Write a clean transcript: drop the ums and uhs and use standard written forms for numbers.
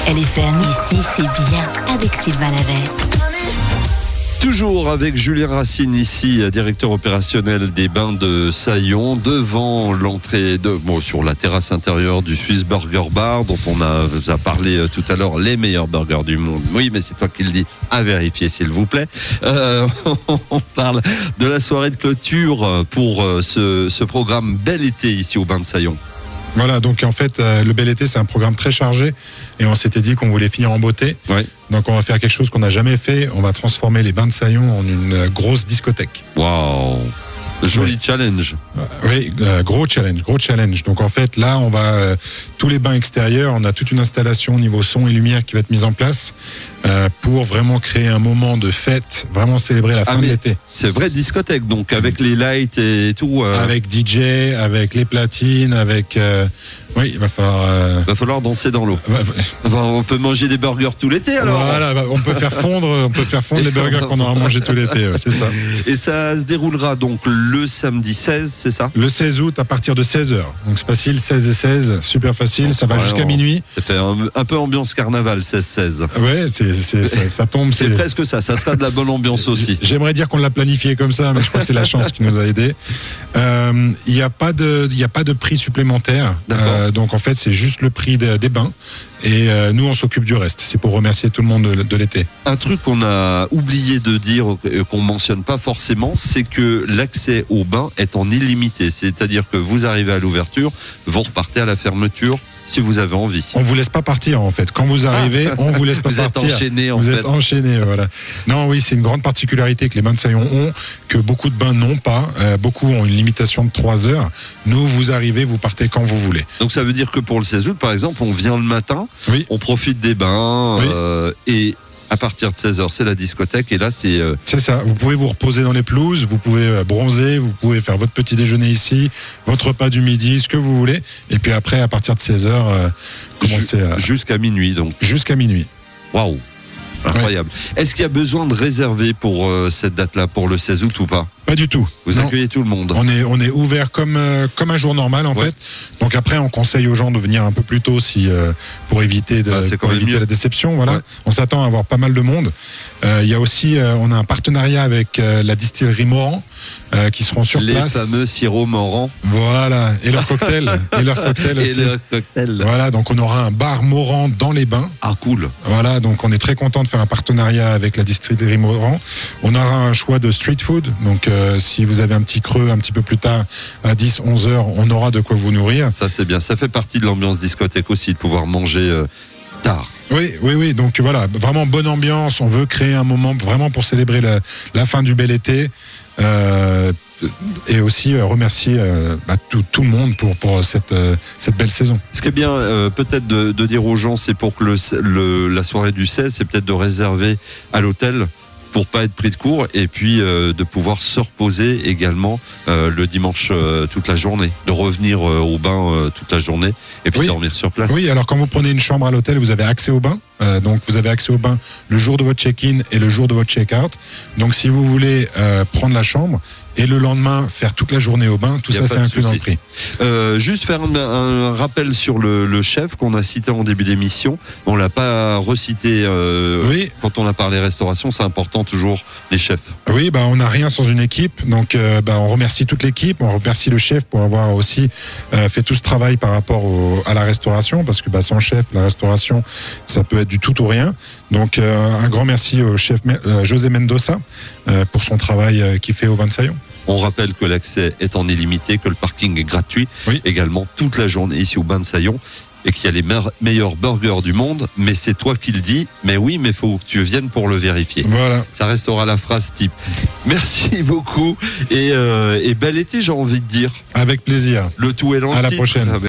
LFM, ici c'est bien avec Sylvain Lavey. Toujours avec Julien Racine ici, directeur opérationnel des Bains de Saillon, devant l'entrée sur la terrasse intérieure du Swiss Burger Bar, dont on a parlé tout à l'heure, les meilleurs burgers du monde. Oui, mais c'est toi qui le dis, à vérifier s'il vous plaît. On parle de la soirée de clôture pour ce programme Bel Été ici au Bains de Saillon. Voilà, donc en fait, le Bel Été, c'est un programme très chargé et on s'était dit qu'on voulait finir en beauté. Oui. Donc on va faire quelque chose qu'on n'a jamais fait. On va transformer les Bains de Saillon en une grosse discothèque. Waouh! Joli challenge. Oui, gros challenge. Donc en fait, là, on va tous les bains extérieurs, on a toute une installation au niveau son et lumière qui va être mise en place pour vraiment créer un moment de fête, vraiment célébrer la fin de l'été. C'est vraie discothèque, donc avec les lights et tout. Avec DJ, avec les platines, avec. Oui, il va falloir danser dans l'eau. On peut manger des burgers tout l'été alors. Voilà, on peut faire fondre les burgers qu'on aura mangé tout l'été, c'est ça. Et ça se déroulera donc le samedi 16, c'est ça? Le 16 août à partir de 16h. Donc c'est facile, 16 et 16, super facile, donc, ça va jusqu'à minuit. Ça fait un peu ambiance carnaval, 16-16. Ouais, ça tombe. C'est presque ça sera de la bonne ambiance aussi. J'aimerais dire qu'on l'a planifié comme ça, mais je crois que c'est la chance qui nous a aidés. Il n'y a pas de prix supplémentaire. Donc en fait, c'est juste le prix des bains. Et nous, on s'occupe du reste. C'est pour remercier tout le monde de l'été. Un truc qu'on a oublié de dire, qu'on mentionne pas forcément, c'est que l'accès aux bains est en illimité. C'est-à-dire que vous arrivez à l'ouverture, vous repartez à la fermeture si vous avez envie. On vous laisse pas partir en fait. Quand vous arrivez, on vous laisse pas partir. Vous êtes enchaîné Vous êtes enchaîné, voilà. Non, oui, c'est une grande particularité que les Bains de Saillon ont, que beaucoup de bains n'ont pas. Beaucoup ont une limitation de 3 heures. Nous, vous arrivez, vous partez quand vous voulez. Donc ça veut dire que pour le 16 août, par exemple, on vient le matin, oui. On profite des bains et à partir de 16h, c'est la discothèque et là, c'est... C'est ça, vous pouvez vous reposer dans les pelouses, vous pouvez bronzer, vous pouvez faire votre petit déjeuner ici, votre repas du midi, ce que vous voulez. Et puis après, à partir de 16h, commencer à... Jusqu'à minuit, donc. Jusqu'à minuit. Waouh, incroyable. Ouais. Est-ce qu'il y a besoin de réserver pour cette date-là, pour le 16 août ou pas? Pas du tout. Vous accueillez tout le monde. On est ouvert comme un jour normal en fait. Donc après, on conseille aux gens de venir un peu plus tôt pour éviter la déception. Voilà. Ouais. On s'attend à avoir pas mal de monde. Il y a aussi, on a un partenariat avec la distillerie Morand qui seront sur place. Les fameux sirops Morand. Voilà. Et leur cocktail. Aussi. Et leur cocktail. Voilà. Donc on aura un bar Morand dans les bains. Ah cool. Voilà. Donc on est très content de faire un partenariat avec la distillerie Morand. On aura un choix de street food. Donc si vous avez un petit creux un petit peu plus tard à 10-11 heures, on aura de quoi vous nourrir. Ça c'est bien, ça fait partie de l'ambiance discothèque aussi, de pouvoir manger tard. Oui, donc voilà, vraiment bonne ambiance, on veut créer un moment vraiment pour célébrer la fin du Bel Été et aussi remercier tout le monde pour cette belle saison. Ce qui est bien peut-être de dire aux gens, c'est pour que la soirée du 16, c'est peut-être de réserver à l'hôtel pour pas être pris de court et puis de pouvoir se reposer également le dimanche toute la journée, de revenir au bain toute la journée et puis dormir sur place. Oui, alors quand vous prenez une chambre à l'hôtel, vous avez accès au bain. Donc vous avez accès au bain le jour de votre check-in et le jour de votre check-out. Donc si vous voulez prendre la chambre et le lendemain faire toute la journée au bain, tout ça c'est inclus dans le prix. Juste faire un rappel sur le chef qu'on a cité en début d'émission. On l'a pas recité quand on a parlé restauration, c'est important toujours les chefs. Oui, on n'a rien sans une équipe. Donc on remercie toute l'équipe, on remercie le chef pour avoir aussi fait tout ce travail par rapport à la restauration, parce que sans chef, la restauration, ça peut être du tout ou rien. Donc un grand merci au chef José Mendoza pour son travail qu'il fait au Bains de Saillon. On rappelle que l'accès est en illimité, que le parking est gratuit également toute la journée ici au Bains de Saillon et qu'il y a les meilleurs burgers du monde, mais c'est toi qui le dis. Mais oui, mais il faut que tu viennes pour le vérifier. Voilà. Ça restera la phrase type. Merci beaucoup et bel été, j'ai envie de dire. Avec plaisir. Le tout est dans le titre. À la prochaine.